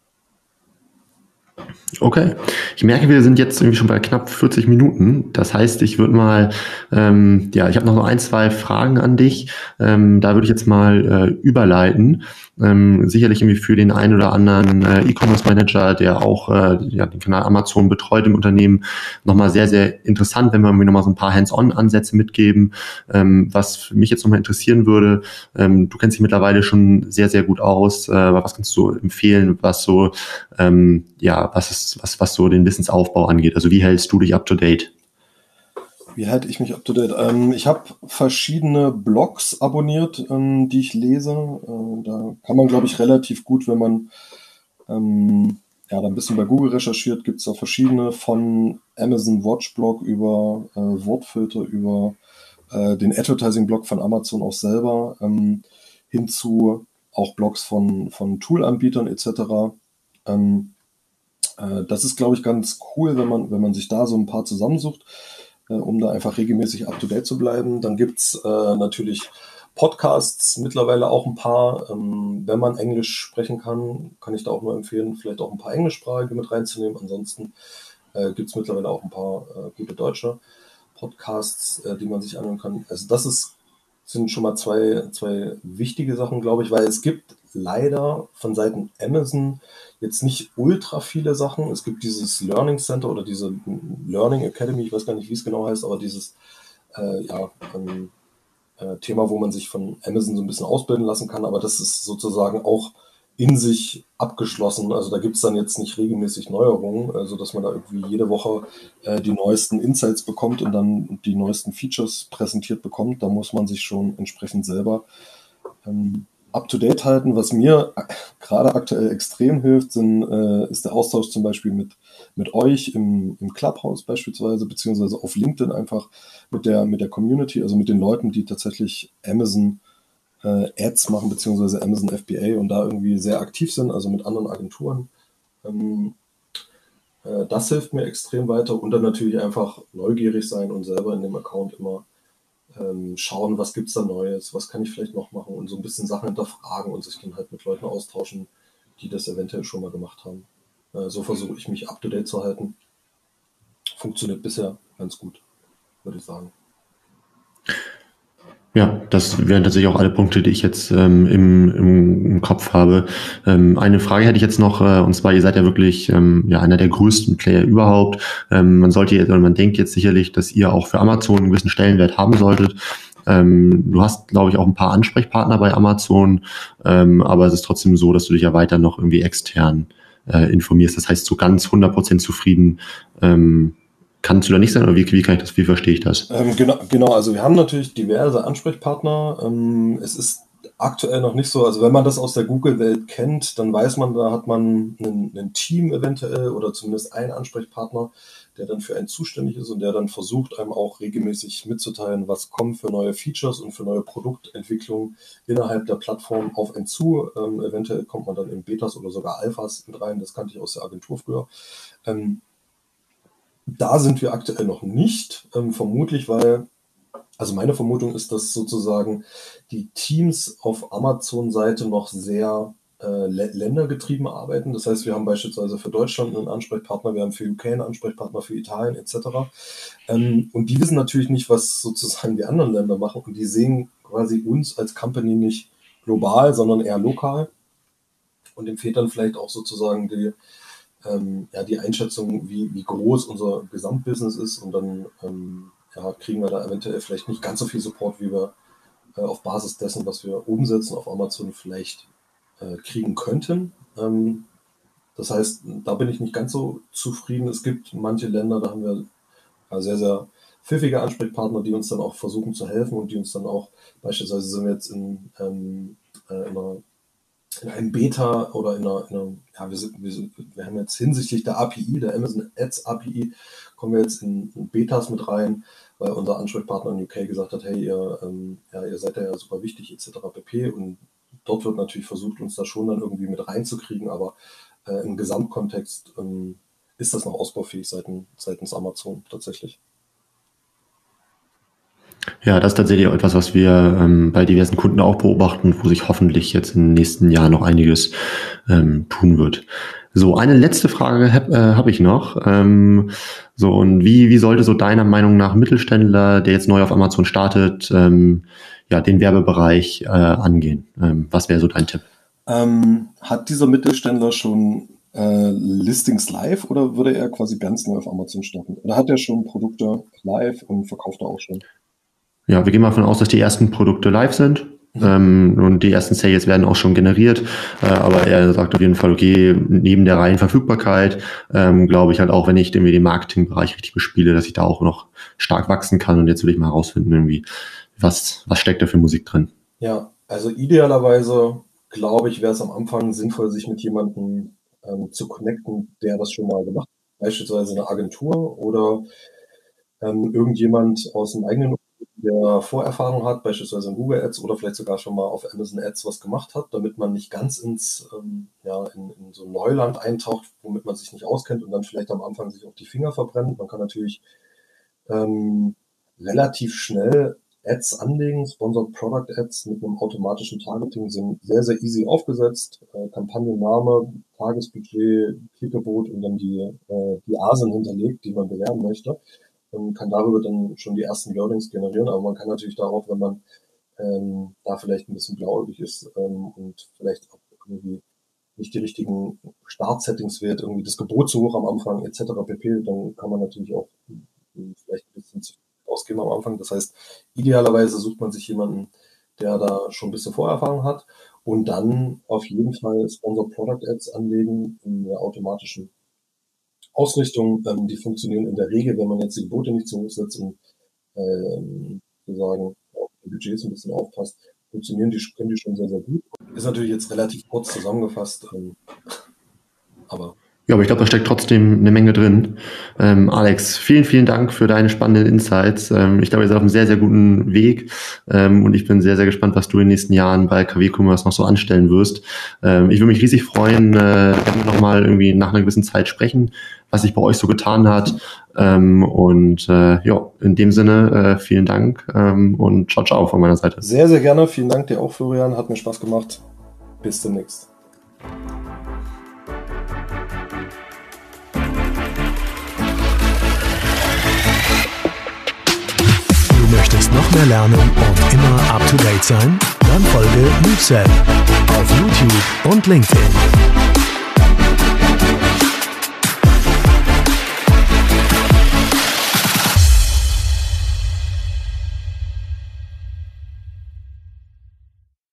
Okay. Ich merke, wir sind jetzt irgendwie schon bei knapp 40 Minuten. Das heißt, ich würde mal, ja, ich habe noch so 1, 2 Fragen an dich. Da würde ich jetzt mal überleiten. Sicherlich irgendwie für den einen oder anderen E-Commerce-Manager, der auch ja, den Kanal Amazon betreut im Unternehmen, nochmal sehr, sehr interessant, wenn wir irgendwie nochmal so ein paar Hands-on-Ansätze mitgeben. Was mich jetzt nochmal interessieren würde, du kennst dich mittlerweile schon sehr, sehr gut aus. Was kannst du empfehlen, was so, ja, was so den Wissensaufbau angeht? Also wie hältst du dich up to date? Wie halte ich mich up to date? Ich habe verschiedene Blogs abonniert, die ich lese. Da kann man, glaube ich, relativ gut, wenn man ja, da ein bisschen bei Google recherchiert, gibt es da verschiedene von Amazon Watch Blog über Wortfilter, über den Advertising-Blog von Amazon auch selber, hinzu auch Blogs von Tool-Anbietern etc. Das ist, glaube ich, ganz cool, wenn man sich da so ein paar zusammensucht, um da einfach regelmäßig up-to-date zu bleiben. Dann gibt's natürlich Podcasts, mittlerweile auch ein paar. Wenn man Englisch sprechen kann, kann ich da auch nur empfehlen, vielleicht auch ein paar englischsprachige mit reinzunehmen. Ansonsten gibt's mittlerweile auch ein paar gute deutsche Podcasts, die man sich anhören kann. Also sind schon mal zwei wichtige Sachen, glaube ich, weil es gibt leider von Seiten Amazon jetzt nicht ultra viele Sachen. Es gibt dieses Learning Center oder diese Learning Academy, ich weiß gar nicht, wie es genau heißt, aber dieses ja, Thema, wo man sich von Amazon so ein bisschen ausbilden lassen kann, aber das ist sozusagen auch in sich abgeschlossen. Also da gibt es dann jetzt nicht regelmäßig Neuerungen, also dass man da irgendwie jede Woche die neuesten Insights bekommt und dann die neuesten Features präsentiert bekommt. Da muss man sich schon entsprechend selber up-to-date halten. Was mir gerade aktuell extrem hilft, ist der Austausch zum Beispiel mit euch im Clubhouse beispielsweise, beziehungsweise auf LinkedIn einfach mit der Community, also mit den Leuten, die tatsächlich Amazon Ads machen, beziehungsweise Amazon FBA und da irgendwie sehr aktiv sind, also mit anderen Agenturen. Das hilft mir extrem weiter und dann natürlich einfach neugierig sein und selber in dem Account immer schauen, was gibt's da Neues, was kann ich vielleicht noch machen und so ein bisschen Sachen hinterfragen und sich dann halt mit Leuten austauschen, die das eventuell schon mal gemacht haben. So versuche ich mich up to date zu halten. Funktioniert bisher ganz gut, würde ich sagen. Ja, das wären tatsächlich auch alle Punkte, die ich jetzt im Kopf habe. Eine Frage hätte ich jetzt noch, und zwar, ihr seid ja wirklich einer der größten Player überhaupt. Man denkt jetzt sicherlich, dass ihr auch für Amazon einen gewissen Stellenwert haben solltet. Du hast, glaube ich, auch ein paar Ansprechpartner bei Amazon, aber es ist trotzdem so, dass du dich ja weiter noch irgendwie extern informierst. Das heißt, so ganz 100% zufrieden kannst du da nicht sein, oder wie verstehe ich das? Genau, also wir haben natürlich diverse Ansprechpartner. Es ist aktuell noch nicht so, also wenn man das aus der Google-Welt kennt, dann weiß man, da hat man ein Team eventuell oder zumindest einen Ansprechpartner, der dann für einen zuständig ist und der dann versucht, einem auch regelmäßig mitzuteilen, was kommen für neue Features und für neue Produktentwicklungen innerhalb der Plattform auf einen zu. Eventuell kommt man dann in Betas oder sogar Alphas mit rein, das kannte ich aus der Agentur früher. Da sind wir aktuell noch nicht, vermutlich, also meine Vermutung ist, dass sozusagen die Teams auf Amazon-Seite noch sehr ländergetrieben arbeiten. Das heißt, wir haben beispielsweise für Deutschland einen Ansprechpartner, wir haben für UK einen Ansprechpartner, für Italien etc. Und die wissen natürlich nicht, was sozusagen die anderen Länder machen, und die sehen quasi uns als Company nicht global, sondern eher lokal. Und dem fehlt dann vielleicht auch sozusagen die Einschätzung, wie groß unser Gesamtbusiness ist, und dann kriegen wir da eventuell vielleicht nicht ganz so viel Support, wie wir auf Basis dessen, was wir umsetzen auf Amazon, vielleicht kriegen könnten. Das heißt, da bin ich nicht ganz so zufrieden. Es gibt manche Länder, da haben wir sehr, sehr pfiffige Ansprechpartner, die uns dann auch versuchen zu helfen und die uns dann auch, beispielsweise sind wir jetzt in einem Beta oder wir haben jetzt hinsichtlich der API, der Amazon Ads API, kommen wir jetzt in Betas mit rein, weil unser Ansprechpartner in UK gesagt hat, hey, ihr seid ja super wichtig etc. pp. Und dort wird natürlich versucht, uns da schon dann irgendwie mit reinzukriegen, aber im Gesamtkontext ist das noch ausbaufähig seitens Amazon tatsächlich. Ja, das ist tatsächlich auch etwas, was wir bei diversen Kunden auch beobachten, wo sich hoffentlich jetzt in den nächsten Jahren noch einiges tun wird. So, eine letzte Frage habe ich noch. Und wie sollte so deiner Meinung nach Mittelständler, der jetzt neu auf Amazon startet, den Werbebereich angehen? Was wäre so dein Tipp? Hat dieser Mittelständler schon Listings live, oder würde er quasi ganz neu auf Amazon starten? Oder hat er schon Produkte live und verkauft er auch schon? Ja, wir gehen mal davon aus, dass die ersten Produkte live sind. Und die ersten Sales werden auch schon generiert. Aber er sagt auf jeden Fall, okay, neben der reinen Verfügbarkeit, glaube ich halt auch, wenn ich irgendwie den Marketingbereich richtig bespiele, dass ich da auch noch stark wachsen kann. Und jetzt will ich mal herausfinden, irgendwie, was steckt da für Musik drin. Ja, also idealerweise, glaube ich, wäre es am Anfang sinnvoll, sich mit jemandem zu connecten, der das schon mal gemacht hat. Beispielsweise eine Agentur oder irgendjemand aus dem eigenen, der Vorerfahrung hat, beispielsweise in Google Ads oder vielleicht sogar schon mal auf Amazon Ads was gemacht hat, damit man nicht ganz in so Neuland eintaucht, womit man sich nicht auskennt und dann vielleicht am Anfang sich auch die Finger verbrennt. Man kann natürlich relativ schnell Ads anlegen. Sponsored Product Ads mit einem automatischen Targeting sind sehr, sehr easy aufgesetzt. Kampagnenname, Tagesbudget, Klickgebot und dann die Asen hinterlegt, die man bewerben möchte. Und kann darüber dann schon die ersten Loadings generieren. Aber man kann natürlich darauf, wenn man da vielleicht ein bisschen blauäugig ist und vielleicht auch irgendwie nicht die richtigen Startsettings wählt, irgendwie das Gebot zu hoch am Anfang etc. pp., dann kann man natürlich auch vielleicht ein bisschen zu viel ausgeben am Anfang. Das heißt, idealerweise sucht man sich jemanden, der da schon ein bisschen Vorerfahrung hat, und dann auf jeden Fall Sponsored Product Ads anlegen in der automatischen Ausrichtung. Die funktionieren in der Regel, wenn man jetzt die Gebote nicht zu hoch setzt und sozusagen auf die Budgets ein bisschen aufpasst, können die schon sehr, sehr gut. Ist natürlich jetzt relativ kurz zusammengefasst, aber... Ja, aber ich glaube, da steckt trotzdem eine Menge drin. Alex, vielen, vielen Dank für deine spannenden Insights. Ich glaube, ihr seid auf einem sehr, sehr guten Weg. Und ich bin sehr, sehr gespannt, was du in den nächsten Jahren bei KW Commerce noch so anstellen wirst. Ich würde mich riesig freuen, wenn wir nochmal irgendwie nach einer gewissen Zeit sprechen, was sich bei euch so getan hat. In dem Sinne, vielen Dank und ciao, ciao von meiner Seite. Sehr, sehr gerne. Vielen Dank dir auch, Florian. Hat mir Spaß gemacht. Bis demnächst. möchtest noch mehr lernen und immer up to date sein? Dann folge MoveSell auf YouTube und LinkedIn.